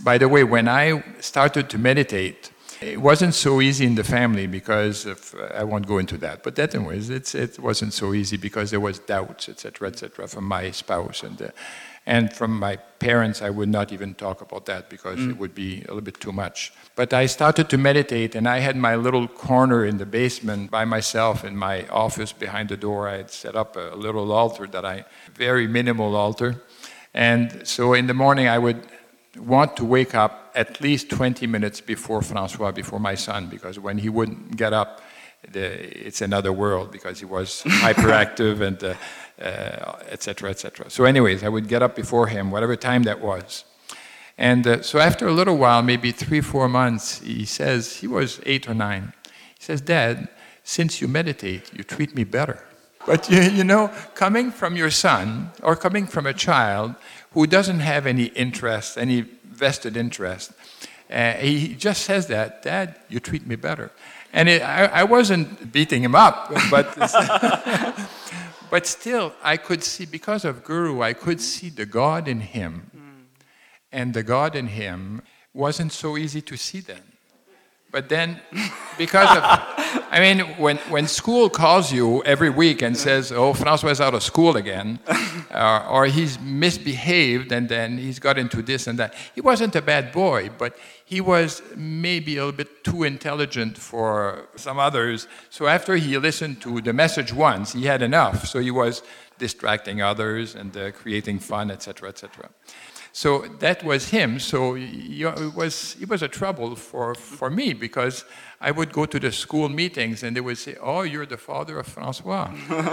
By the way, when I started to meditate, it wasn't so easy in the family because I won't go into that. But anyways, it wasn't so easy because there was doubts, etc., from my spouse. And from my parents, I would not even talk about that because it would be a little bit too much. But I started to meditate, and I had my little corner in the basement by myself in my office behind the door. I had set up a little altar very minimal altar. And so in the morning, I would want to wake up at least 20 minutes before François, before my son, because when he wouldn't get up, it's another world because he was hyperactive and etc. So anyways, I would get up before him, whatever time that was. And so after a little while, maybe 3-4 months, he says, he was 8 or 9, he says, "Dad, since you meditate, you treat me better." But you know, coming from your son, or coming from a child who doesn't have any interest, any vested interest, he just says that, "Dad, you treat me better." And I wasn't beating him up, but but still, I could see, because of Guru, I could see the God in him. And the God in him wasn't so easy to see then. But then, because of, I mean, when school calls you every week and says, "Oh, François is out of school again," or he's misbehaved and then he's got into this and that. He wasn't a bad boy, but he was maybe a little bit too intelligent for some others. So after he listened to the message once, he had enough. So he was distracting others and creating fun, etc., etc. So that was him. So it was a trouble for me, because I would go to the school meetings and they would say, "Oh, you're the father of François."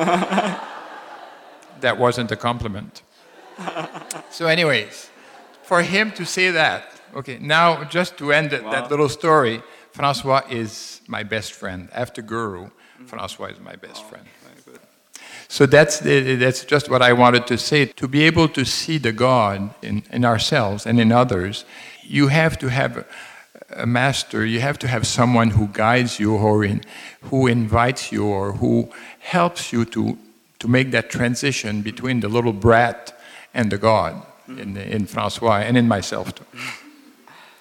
That wasn't a compliment. So anyways, for him to say that, okay, now just to end that little story, François is my best friend. After Guru, François is my best friend. So that's just what I wanted to say. To be able to see the God in ourselves and in others, you have to have a master, you have to have someone who guides you, or who invites you, or who helps you to make that transition between the little brat and the God in François and in myself too.